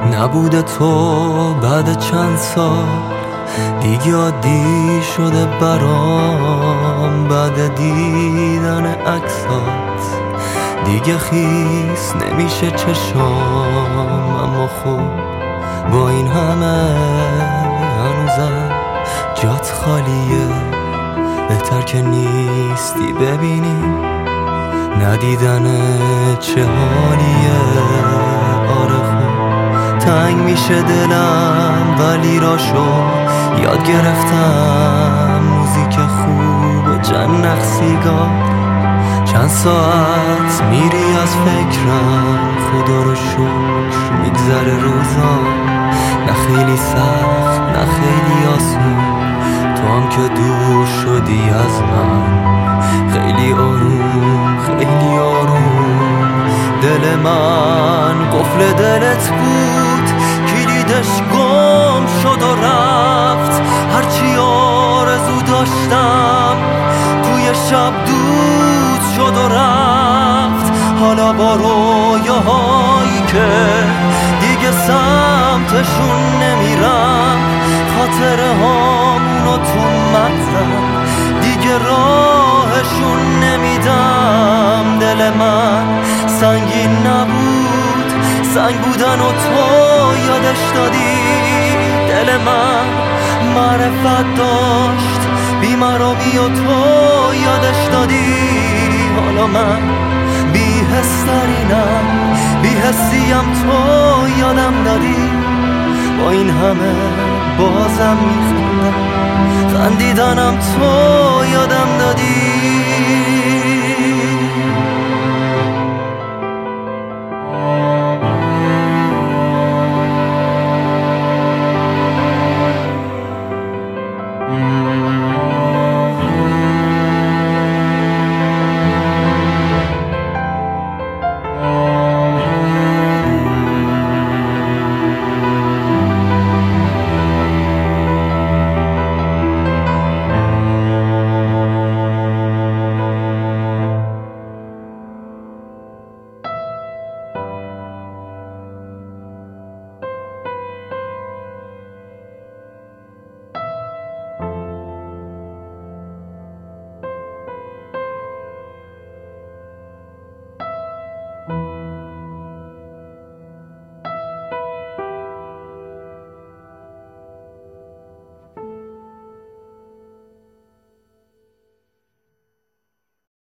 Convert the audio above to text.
نبوده تو بعد چند سال دیگه عادی شده برام. بعد دیدن عکسات دیگه خیس نمیشه چشام. اما خب با این همه هنوزم جات خالیه. بهتر که نیستی ببینی ندیدن چه حالیه. آره خب تنگ میشه دلم ولی راشو یاد گرفتم. موزیک خوب و چند سیگار، چند ساعت میری از فکرم. خدا رو شکر میگذره روزا، نه خیلی سخت نه خیلی آسون. تو هم که دور شدی از من خیلی آروم خیلی آروم. دل من قفل دلت بود، کلیدش گم شد و رفت. هرچی آرزو داشتم توی شب دود شد و رفت. حالا با رویاهایی که دیگه سمتشون نمیرم، خاطره هامونو تو مغزم دیگه راهشون نمیدم. دل من سنگین نبود، سنگ بودن و تو یادش دادی. دل من معرفت داشت، بی‌مرامی و تو یادش دادی. حالا من بی‌حس‌ترینم، بی‌حسیم تو یادم دادی. با این همه بازم میخندم، خندیدنم تو یادم دادی.